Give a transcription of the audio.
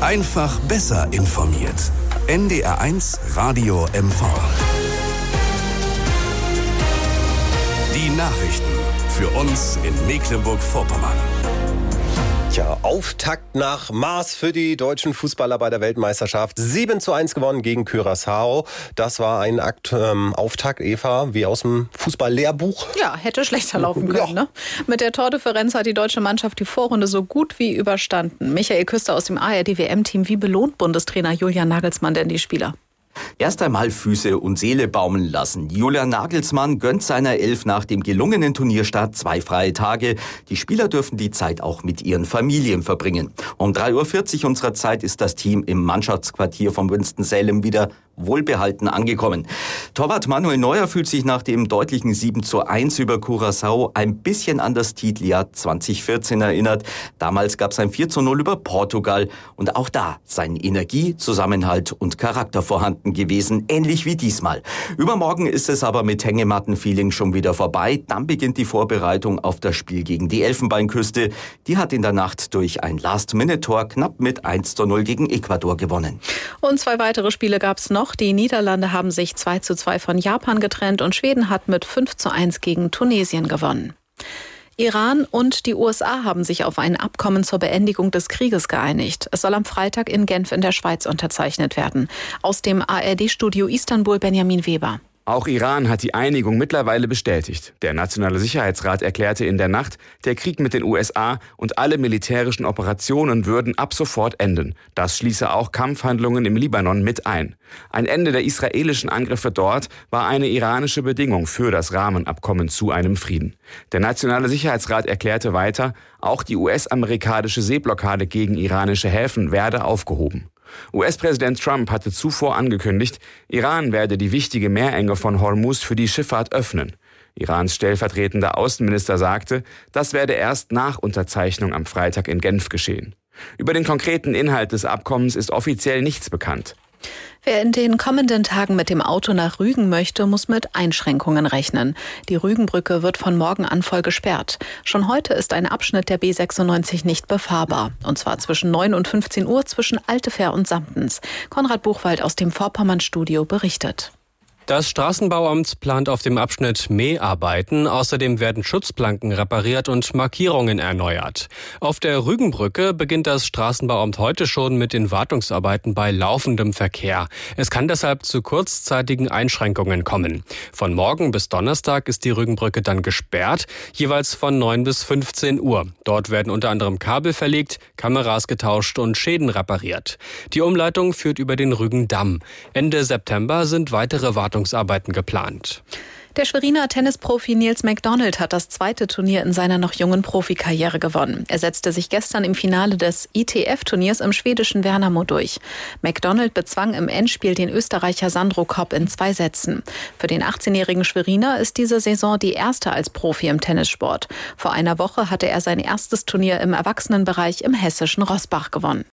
Einfach besser informiert. NDR1 Radio MV. Die Nachrichten für uns in Mecklenburg-Vorpommern. Tja, Auftakt nach Maß für die deutschen Fußballer bei der Weltmeisterschaft. 7:1 gewonnen gegen Curaçao. Das war ein Auftakt, Eva, wie aus dem Fußball-Lehrbuch. Ja, hätte schlechter laufen können. Ne? Mit der Tordifferenz hat die deutsche Mannschaft die Vorrunde so gut wie überstanden. Michael Küster aus dem ARD-WM-Team. Wie belohnt Bundestrainer Julian Nagelsmann denn die Spieler? Erst einmal Füße und Seele baumeln lassen. Julian Nagelsmann gönnt seiner Elf nach dem gelungenen Turnierstart 2 freie Tage. Die Spieler dürfen die Zeit auch mit ihren Familien verbringen. Um 3:40 Uhr unserer Zeit ist das Team im Mannschaftsquartier von Winston-Salem wieder wohlbehalten angekommen. Torwart Manuel Neuer fühlt sich nach dem deutlichen 7:1 über Curaçao ein bisschen an das Titeljahr 2014 erinnert. Damals gab es ein 4:0 über Portugal und auch da seien Energie, Zusammenhalt und Charakter vorhanden gewesen, ähnlich wie diesmal. Übermorgen ist es aber mit Hängematten-Feeling schon wieder vorbei. Dann beginnt die Vorbereitung auf das Spiel gegen die Elfenbeinküste. Die hat in der Nacht durch ein Last-Minute-Tor knapp mit 1:0 gegen Ecuador gewonnen. Und 2 weitere Spiele gab es noch. Die Niederlande haben sich 2:2 von Japan getrennt und Schweden hat mit 5:1 gegen Tunesien gewonnen. Iran und die USA haben sich auf ein Abkommen zur Beendigung des Krieges geeinigt. Es soll am Freitag in Genf in der Schweiz unterzeichnet werden. Aus dem ARD-Studio Istanbul Benjamin Weber. Auch Iran hat die Einigung mittlerweile bestätigt. Der Nationale Sicherheitsrat erklärte in der Nacht, der Krieg mit den USA und alle militärischen Operationen würden ab sofort enden. Das schließe auch Kampfhandlungen im Libanon mit ein. Ein Ende der israelischen Angriffe dort war eine iranische Bedingung für das Rahmenabkommen zu einem Frieden. Der Nationale Sicherheitsrat erklärte weiter, auch die US-amerikanische Seeblockade gegen iranische Häfen werde aufgehoben. US-Präsident Trump hatte zuvor angekündigt, Iran werde die wichtige Meerenge von Hormuz für die Schifffahrt öffnen. Irans stellvertretender Außenminister sagte, das werde erst nach Unterzeichnung am Freitag in Genf geschehen. Über den konkreten Inhalt des Abkommens ist offiziell nichts bekannt. Wer in den kommenden Tagen mit dem Auto nach Rügen möchte, muss mit Einschränkungen rechnen. Die Rügenbrücke wird von morgen an voll gesperrt. Schon heute ist ein Abschnitt der B96 nicht befahrbar. Und zwar zwischen 9 und 15 Uhr zwischen Altefähr und Samtens. Konrad Buchwald aus dem Vorpommern-Studio berichtet. Das Straßenbauamt plant auf dem Abschnitt Mäharbeiten. Außerdem werden Schutzplanken repariert und Markierungen erneuert. Auf der Rügenbrücke beginnt das Straßenbauamt heute schon mit den Wartungsarbeiten bei laufendem Verkehr. Es kann deshalb zu kurzzeitigen Einschränkungen kommen. Von morgen bis Donnerstag ist die Rügenbrücke dann gesperrt, jeweils von 9 bis 15 Uhr. Dort werden unter anderem Kabel verlegt, Kameras getauscht und Schäden repariert. Die Umleitung führt über den Rügendamm. Ende September sind weitere Wartungsarbeiten geplant. Der Schweriner Tennisprofi Nils McDonald hat das 2. Turnier in seiner noch jungen Profikarriere gewonnen. Er setzte sich gestern im Finale des ITF-Turniers im schwedischen Värnamo durch. McDonald bezwang im Endspiel den Österreicher Sandro Kopp in 2 Sätzen. Für den 18-jährigen Schweriner ist diese Saison die erste als Profi im Tennissport. Vor einer Woche hatte er sein erstes Turnier im Erwachsenenbereich im hessischen Roßbach gewonnen.